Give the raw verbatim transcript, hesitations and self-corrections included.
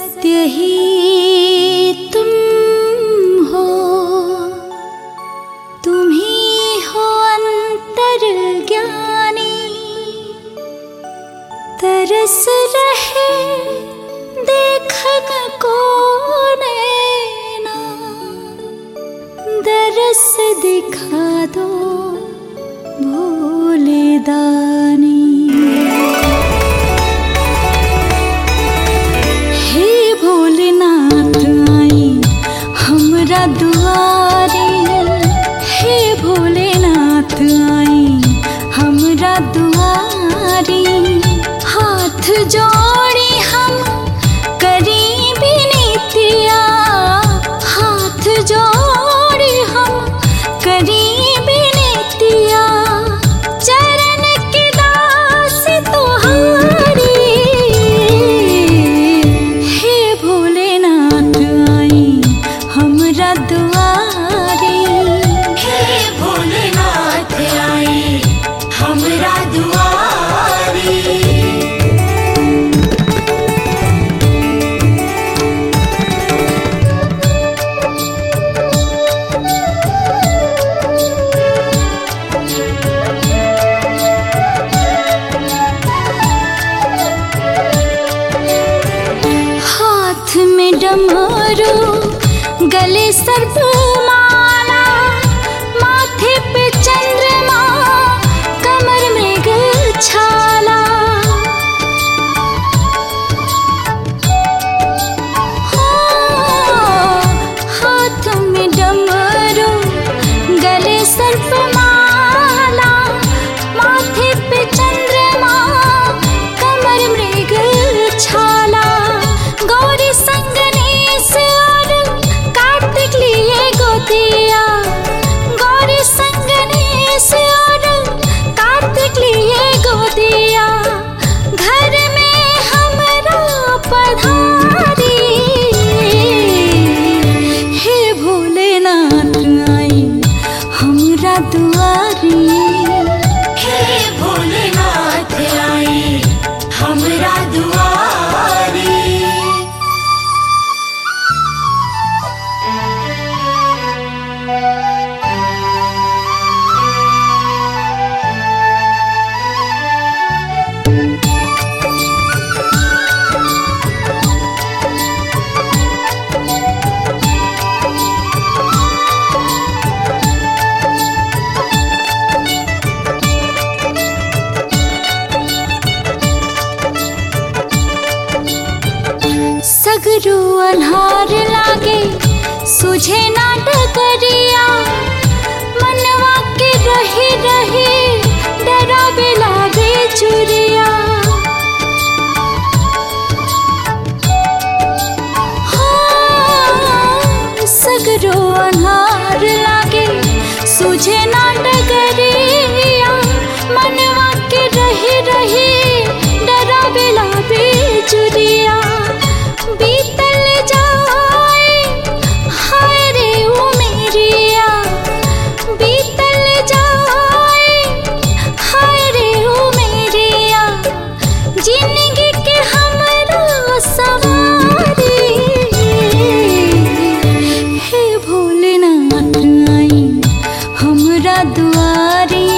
सत्य ही तुम हो, तुम ही हो अंतर्ज्ञानी। तरस रहे देखन को नैना, दरस दिखा दो भोले दानी। हमरा दुआरी, हे भोलेनाथ आई हमरा दुआरी। हाथ जोड़ी हम करी बिनतिया, हाथ जोड़ी हम करी बिनतिया। चरण के दास तुहारी, हे भोलेनाथ आई हमरा दुआरी। हे भोलेनाथ आई हमरा दुआरी। हाथ में डमरू, गले सर्प माला, माथे पे चंद्रमा, कमर मृग छाला। हाथ में डमरू, गले सर्प माला, माथे पे चंद्रमा, कमर मृग छाला। गौरी संगने से कार्तिक लिए गोदिया, गौरी संगने से कार्तिक लिए गोदिया। घर में हमरा पधारी, हे भोलेनाथ आई हमरा दुआरी। हे भोलेनाथ आई हमरा दुआरी। सगरू अन्हार लागे सुझे ना डगरिया, मनवा के रही रही डरावे लागे चुरिया। हाँ, सगरू अन्हार लागे सुझे ना डगरिया, मनवा के रही रही डरावे लागे चुरिया। बीतल जाए हाय रे उमेरिया, बीतल जाए हाय रे उमेरिया। जिंदगी के हमरा सवारी, हे भोलेनाथ आई हमरा दुआरी।